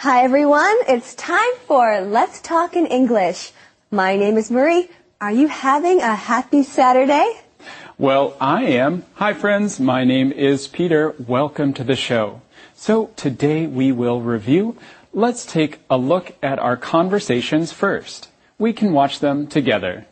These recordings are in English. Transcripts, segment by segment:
Hi everyone, it's time for Let's Talk in English. My name is Marie. Are you having a happy Saturday? Well, I am. Hi friends, my name is Peter. Welcome to the show. So today we will review. Let's take a look at our conversations first. We can watch them together.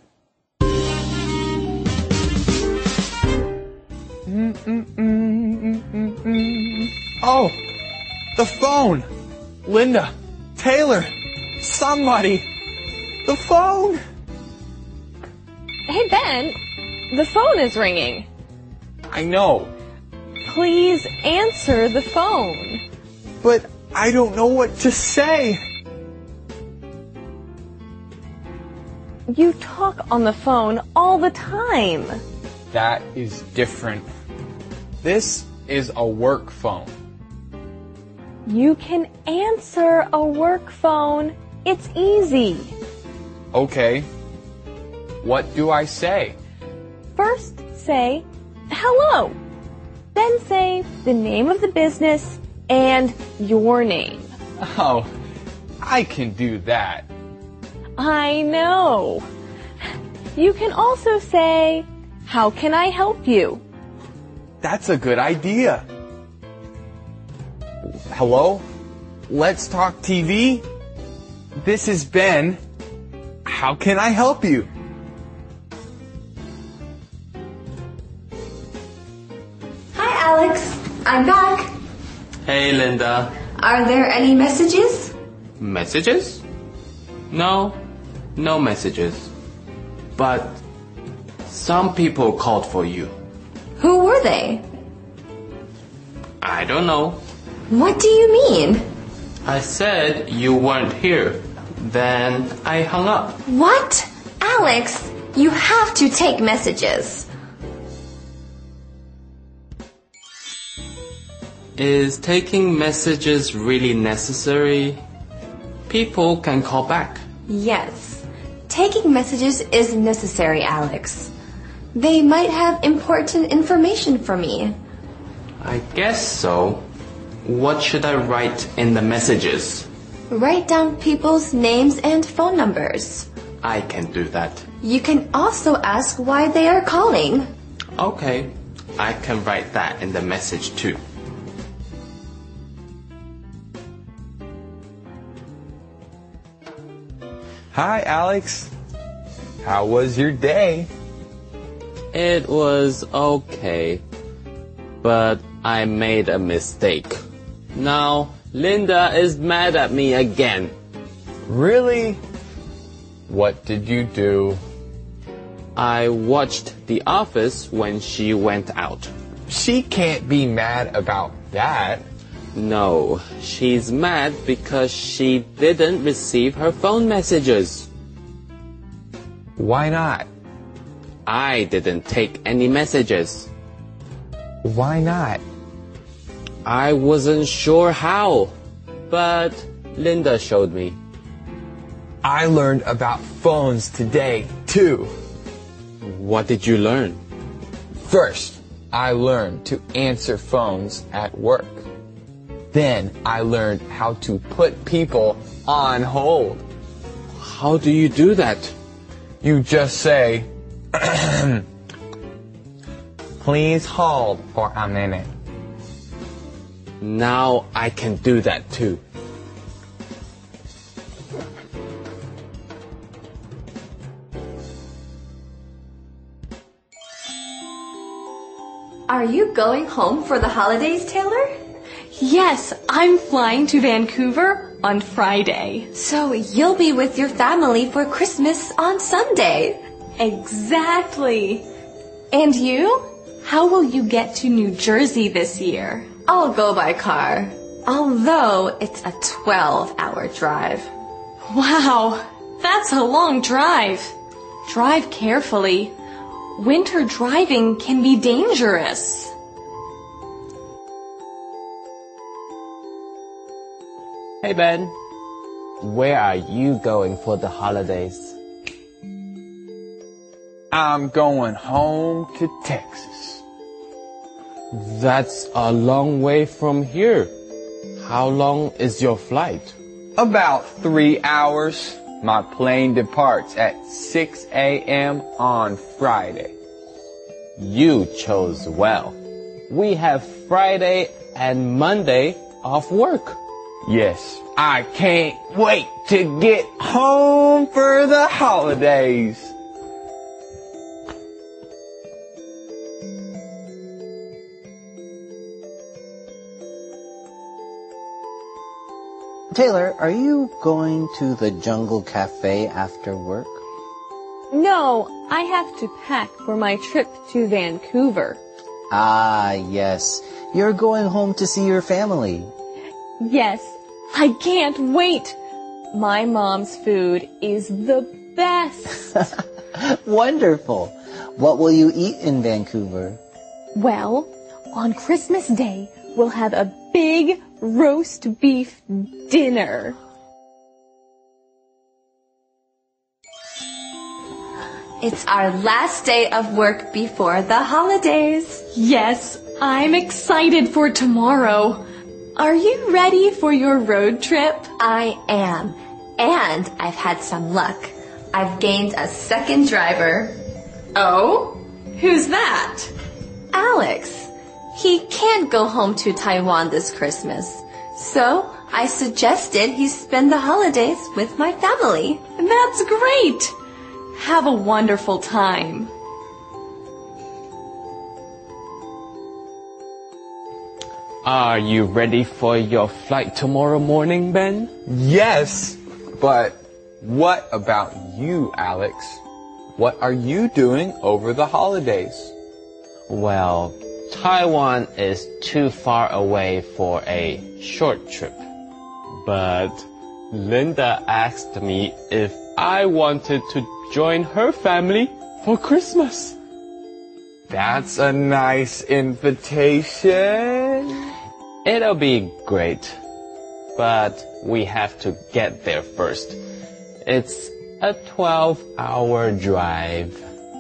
Oh, the phone! Linda, Taylor, somebody! The phone! Hey, Ben, the phone is ringing. I know, Please answer the phone. but I don't know what to say. You talk on the phone all the time. That is different. This is a work phone. You can answer a work phone. It's easy. Okay. What do I say? First, say hello. Then say the name of the business and your name. Oh, I can do that. I know. You can also say, how can I help you? That's a good idea. Hello? Let's Talk TV? This is Ben. How can I help you? Hi, Alex. I'm back. Hey, Linda. Are there any messages? Messages? No messages. But some people called for you. Who were they? I don't know. What do you mean? I said you weren't here. Then I hung up. What? Alex, you have to take messages. Is taking messages really necessary? People can call back. Yes. Taking messages is necessary, Alex. They might have important information for me. I guess so. What should I write in the messages? Write down people's names and phone numbers. I can do that. You can also ask why they are calling. Okay, I can write that in the message too. Hi, Alex. How was your day? It was okay, but I made a mistake. Now, Linda is mad at me again. Really? What did you do? I watched The Office when she went out. She can't be mad about that. No, she's mad because she didn't receive her phone messages. Why not? I didn't take any messages. Why not? I wasn't sure how, but Linda showed me. I learned about phones today, too. What did you learn? First, I learned to answer phones at work. Then I learned how to put people on hold. How do you do that? You just say, please hold for a minute. Now I can do that too. Are you going home for the holidays, Taylor? Yes, I'm flying to Vancouver on Friday. So you'll be with your family for Christmas on Sunday. Exactly. And you? How will you get to New Jersey this year? I'll go by car, although it's a 12-hour drive. Wow, that's a long drive. Drive carefully. Winter driving can be dangerous. Hey Ben, where are you going for the holidays? I'm going home to Texas. That's a long way from here. How long is your flight? About 3 hours. My plane departs at 6 a.m. on Friday. You chose well. We have Friday and Monday off work. Yes, I can't wait to get home for the holidays. Taylor, are you going to the Jungle Cafe after work? No, I have to pack for my trip to Vancouver. Ah, yes. You're going home to see your family. Yes, I can't wait. My mom's food is the best. Wonderful. What will you eat in Vancouver? Well, on Christmas Day, we'll have a big roast beef dinner. It's our last day of work before the holidays. Yes, I'm excited for tomorrow. Are you ready for your road trip? I am. And I've had some luck. I've gained a second driver. Oh? Who's that? Alex. He can't go home to Taiwan this Christmas. So I suggested he spend the holidays with my family. That's great. Have a wonderful time. Are you ready for your flight tomorrow morning, Ben? Yes, but what about you, Alex? What are you doing over the holidays? Well, Taiwan is too far away for a short trip. But Linda asked me if I wanted to join her family for Christmas. That's a nice invitation. It'll be great. But we have to get there first. It's a 12-hour drive.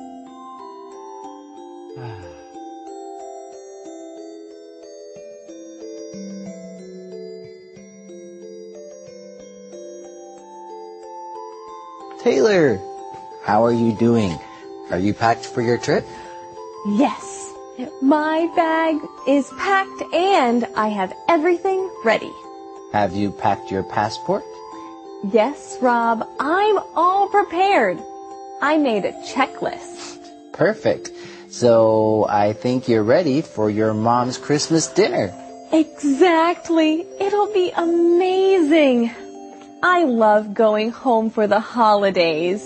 Taylor, how are you doing? Are you packed for your trip? Yes, my bag is packed and I have everything ready. Have you packed your passport? Yes, Rob, I'm all prepared. I made a checklist. Perfect. So I think you're ready for your mom's Christmas dinner. Exactly. It'll be amazing. I love going home for the holidays.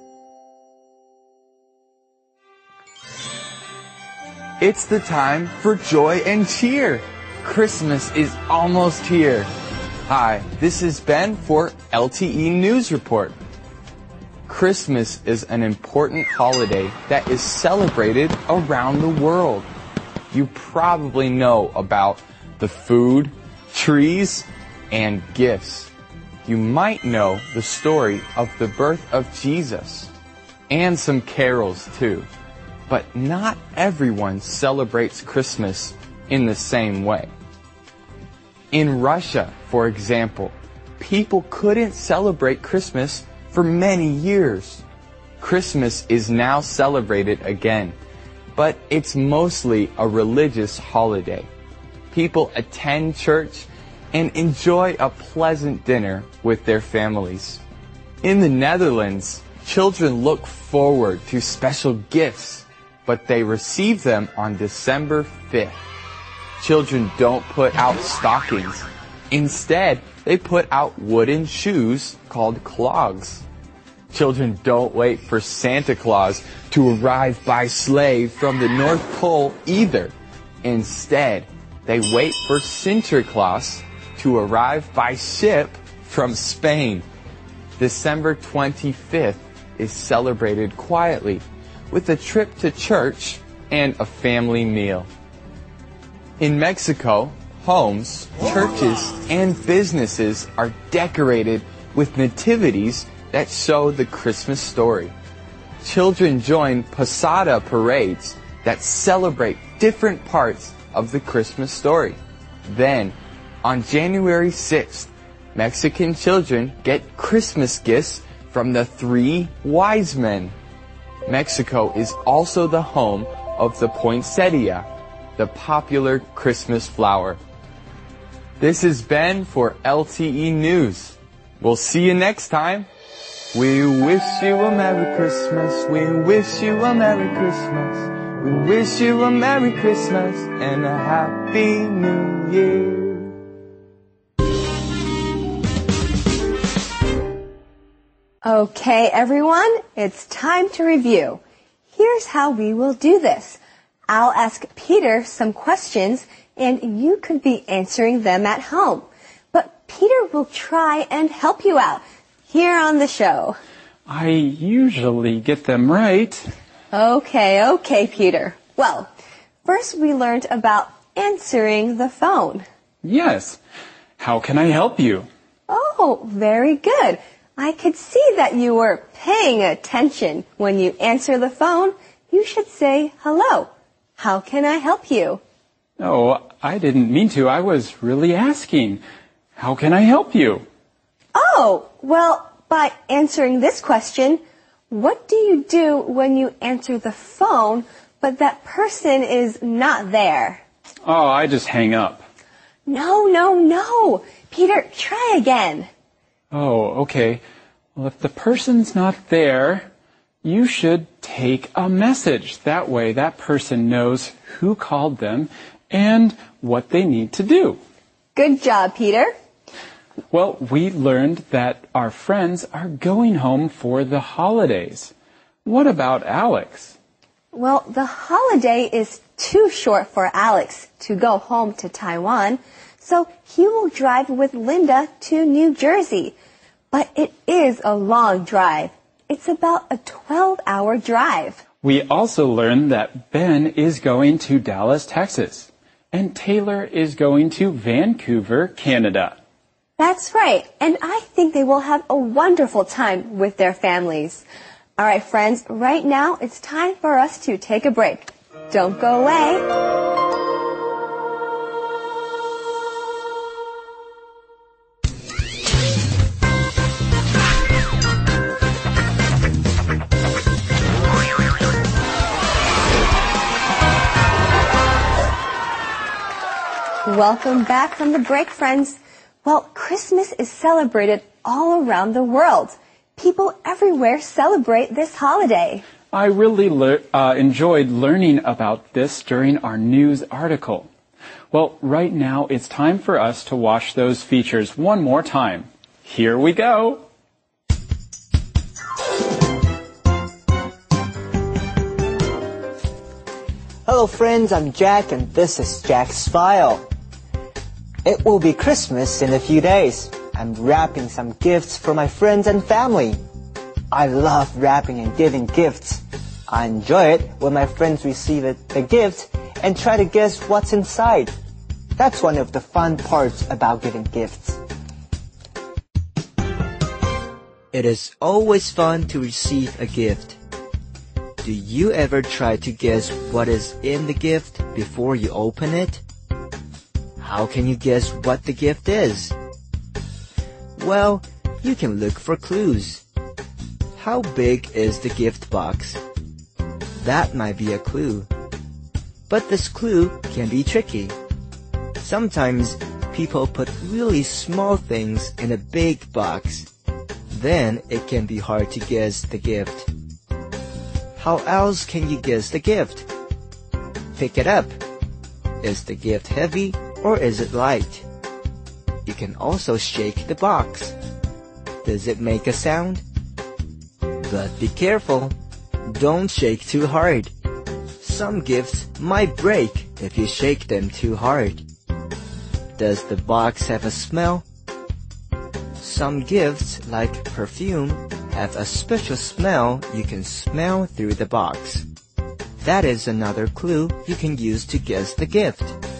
It's the time for joy and cheer. Christmas is almost here. Hi, this is Ben for LTE News Report. Christmas is an important holiday that is celebrated around the world. You probably know about the food, trees, and gifts. You might know the story of the birth of Jesus and some carols too. But not everyone celebrates Christmas in the same way. In Russia, for example, people couldn't celebrate Christmas for many years. Christmas is now celebrated again, but it's mostly a religious holiday. People attend church and enjoy a pleasant dinner with their families. In the Netherlands, children look forward to special gifts, but they receive them on December 5th. Children don't put out stockings. Instead, they put out wooden shoes called clogs. Children don't wait for Santa Claus to arrive by sleigh from the North Pole either. Instead, they wait for Sinterklaas to arrive by ship from Spain. December 25th is celebrated quietly with a trip to church and a family meal. In Mexico, homes, churches, and businesses are decorated with nativities that show the Christmas story. Children join posada parades that celebrate different parts of the Christmas story. Then, On January 6th, Mexican children get Christmas gifts from the 3 wise men. Mexico is also the home of the poinsettia, the popular Christmas flower. This is Ben for LTE News. We'll see you next time. We wish you a Merry Christmas. We wish you a Merry Christmas. We wish you a Merry Christmas and a Happy New Year. Okay, everyone, it's time to review. Here's how we will do this. I'll ask Peter some questions, and you could be answering them at home. But Peter will try and help you out here on the show. I usually get them right. Okay, Peter. Well, first we learned about answering the phone. Yes. How can I help you? Oh, very good. I could see that you were paying attention. When you answer the phone, you should say hello. How can I help you? Oh, I didn't mean to. I was really asking. How can I help you? Oh, well, by answering this question, what do you do when you answer the phone, but that person is not there? Oh, I just hang up. No. Peter, try again. Oh, okay. Well, if the person's not there, you should take a message. That way, that person knows who called them and what they need to do. Good job, Peter. Well, we learned that our friends are going home for the holidays. What about Alex? Well, the holiday is too short for Alex to go home to Taiwan, so he will drive with Linda to New Jersey. But it is a long drive. It's about a 12-hour drive. We also learned that Ben is going to Dallas, Texas, and Taylor is going to Vancouver, Canada. That's right, and I think they will have a wonderful time with their families. All right, friends, right now it's time for us to take a break. Don't go away. Welcome back from the break, friends. Well, Christmas is celebrated all around the world. People everywhere celebrate this holiday. I really enjoyed learning about this during our news article. Well, right now it's time for us to watch those features one more time. Here we go. Hello friends, I'm Jack and this is Jack's File. It will be Christmas in a few days. I'm wrapping some gifts for my friends and family. I love wrapping and giving gifts. I enjoy it when my friends receive the gift and try to guess what's inside. That's one of the fun parts about giving gifts. It is always fun to receive a gift. Do you ever try to guess what is in the gift before you open it? How can you guess what the gift is? Well, you can look for clues. How big is the gift box? That might be a clue. But this clue can be tricky. Sometimes people put really small things in a big box. Then it can be hard to guess the gift. How else can you guess the gift? Pick it up. Is the gift heavy or is it light? You can also shake the box. Does it make a sound? But be careful. Don't shake too hard. Some gifts might break if you shake them too hard. Does the box have a smell? Some gifts, like perfume, have a special smell you can smell through the box. That is another clue you can use to guess the gift.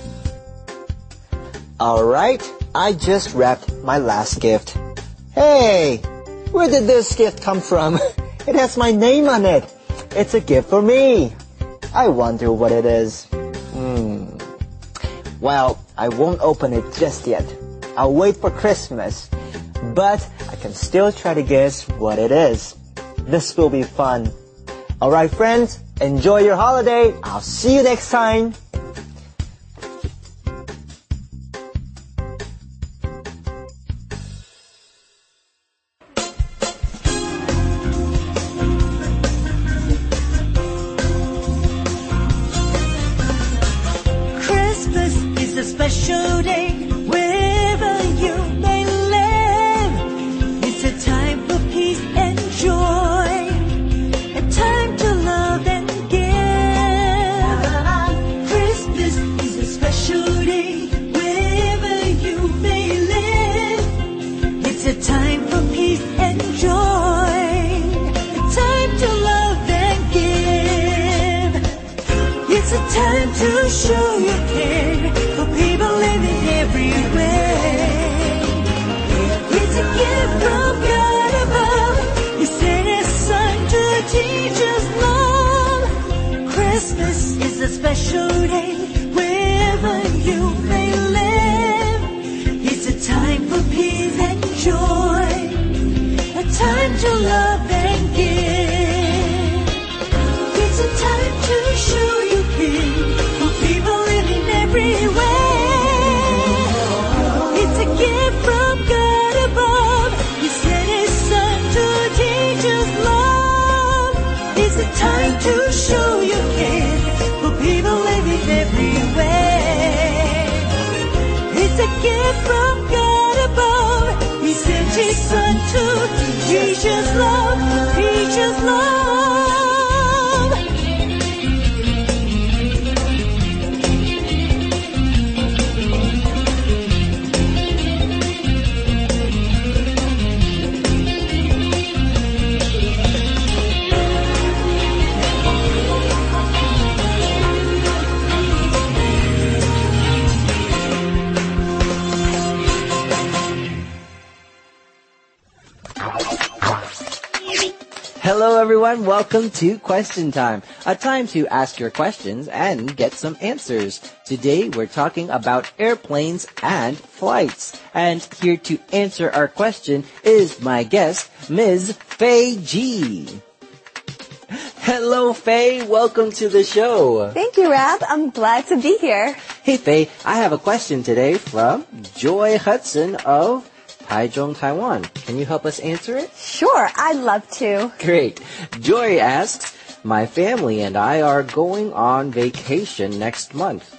Alright, I just wrapped my last gift. Hey! Where did this gift come from? It has my name on it. It's a gift for me. I wonder what it is. Well, I won't open it just yet. I'll wait for Christmas. But I can still try to guess what it is. This will be fun. Alright friends, enjoy your holiday. I'll see you next time. Christmas is a special day wherever you may live. It's a time for peace and joy, a time to love and give. Christmas is a special day wherever you may live. It's a time for peace and joy, a time to love and give. It's a time to show your care for people living everywhere. It's a gift from God above. He sent His Son to teach us love. Christmas is a special day wherever you may live. It's a time for peace and joy, a time to love and give. It's a time to show your care for people living everywhere. It's a gift from God above. He sent His Son to teach us love. It's a time to show your care for people living everywhere. It's a gift from God above. He sent His Son to teach us love, teach us love. Hello everyone, welcome to Question Time, a time to ask your questions and get some answers. Today we're talking about airplanes and flights. And here to answer our question is my guest, Ms. Faye G. Hello Faye, welcome to the show. Thank you, Rab. I'm glad to be here. Hey Faye, I have a question today from Joy Hudson of Taichung, Taiwan. Can you help us answer it? Sure, I'd love to. Great. Joy asks, my family and I are going on vacation next month.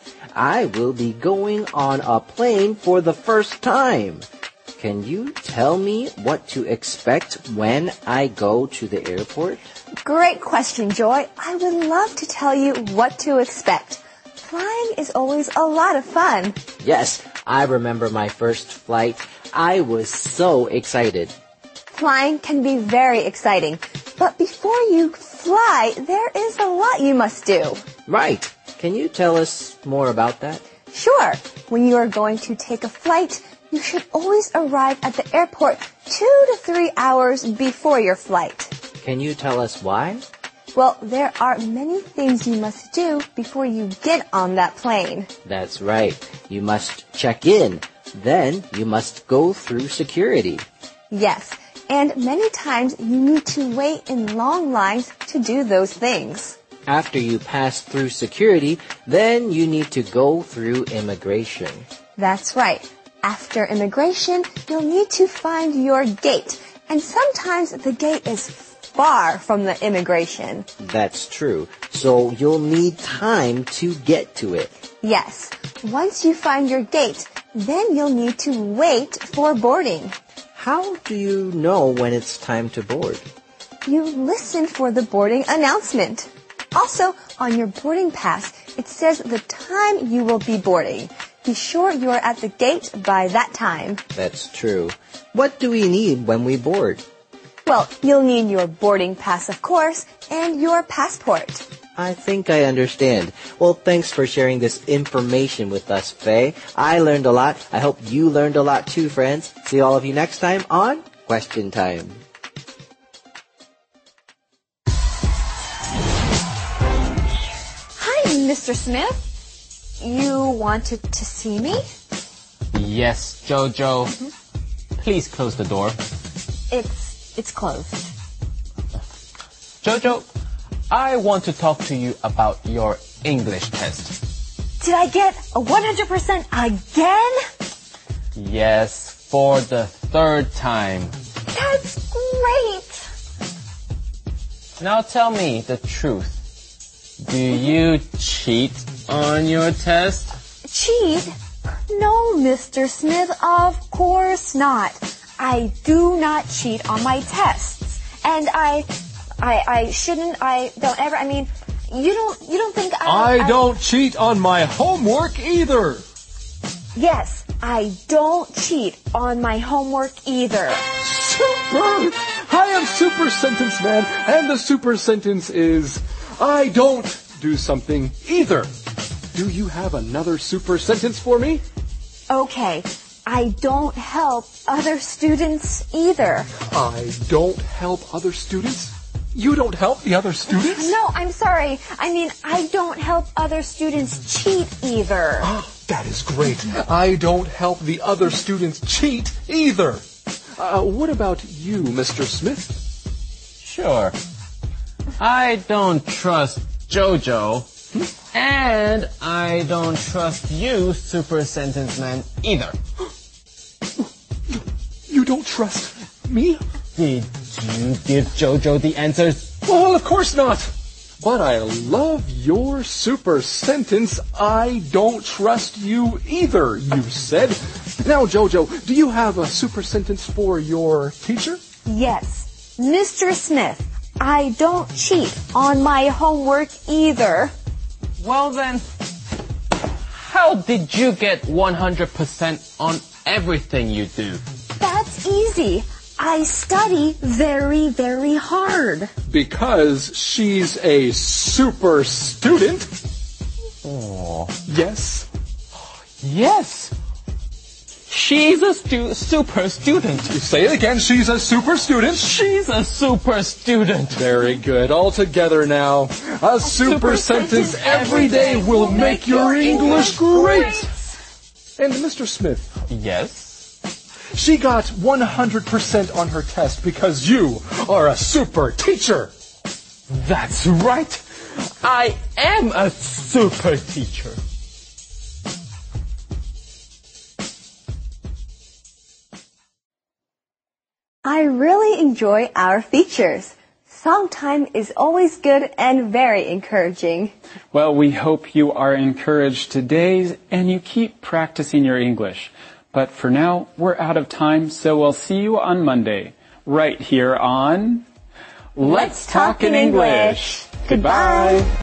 I will be going on a plane for the first time. Can you tell me what to expect when I go to the airport? Great question, Joy. I would love to tell you what to expect. Flying is always a lot of fun. Yes, I remember my first flight. I was so excited. Flying can be very exciting, but before you fly, there is a lot you must do. Right. Can you tell us more about that? Sure. When you are going to take a flight, you should always arrive at the airport 2 to 3 hours before your flight. Can you tell us why? Well, there are many things you must do before you get on that plane. That's right. You must check in. Then you must go through security. Yes, and many times you need to wait in long lines to do those things. After you pass through security, then you need to go through immigration. That's right. After immigration, you'll need to find your gate. And sometimes the gate is far from the immigration. That's true. So you'll need time to get to it. Yes. Once you find your gate, then you'll need to wait for boarding. How do you know when it's time to board? You listen for the boarding announcement. Also, on your boarding pass, it says the time you will be boarding. Be sure you're at the gate by that time. That's true. What do we need when we board? Well, you'll need your boarding pass, of course, and your passport. I think I understand. Well, thanks for sharing this information with us, Faye. I learned a lot. I hope you learned a lot too, friends. See all of you next time on Question Time. Hi, Mr. Smith. you wanted to see me? Yes, Jojo. Please close the door. It's closed. Jojo, I want to talk to you about your English test. Did I get a 100% again? Yes, for the third time. That's great. Now tell me the truth. Do you cheat on your test? Cheat? No, Mr. Smith, of course not. I do not cheat on my tests. And I shouldn't, I don't ever, I mean, you don't think I don't cheat on my homework either. Yes, I don't cheat on my homework either. Super! I am Super Sentence Man, and the super sentence is, I don't do something either. Do you have another super sentence for me? Okay, I don't help other students either. I don't help other students? You don't help the other students? No, I'm sorry. I mean, I don't help other students cheat either. That is great. I don't help the other students cheat either. What about you, Mr. Smith? Sure. I don't trust Jojo. And I don't trust you, Super Sentence Man, either. You don't trust me? Did you give Jojo the answers? Well, of course not. But I love your super sentence, I don't trust you either, you said. Now, Jojo, do you have a super sentence for your teacher? Yes. Mr. Smith, I don't cheat on my homework either. Well then, how did you get 100% on everything you do? That's easy. I study very, very hard. Because she's a super student? Oh. Yes. Yes. She's a super student. You say it again, she's a super student? She's a super student. Very good. All together now. A super sentence every day will make your English great. And Mr. Smith. Yes? She got 100% on her test because you are a super teacher. That's right. I am a super teacher. I really enjoy our features. Song time is always good and very encouraging. Well, we hope you are encouraged today and you keep practicing your English. But for now, we're out of time, so we'll see you on Monday, right here on Let's Talk in English. Goodbye.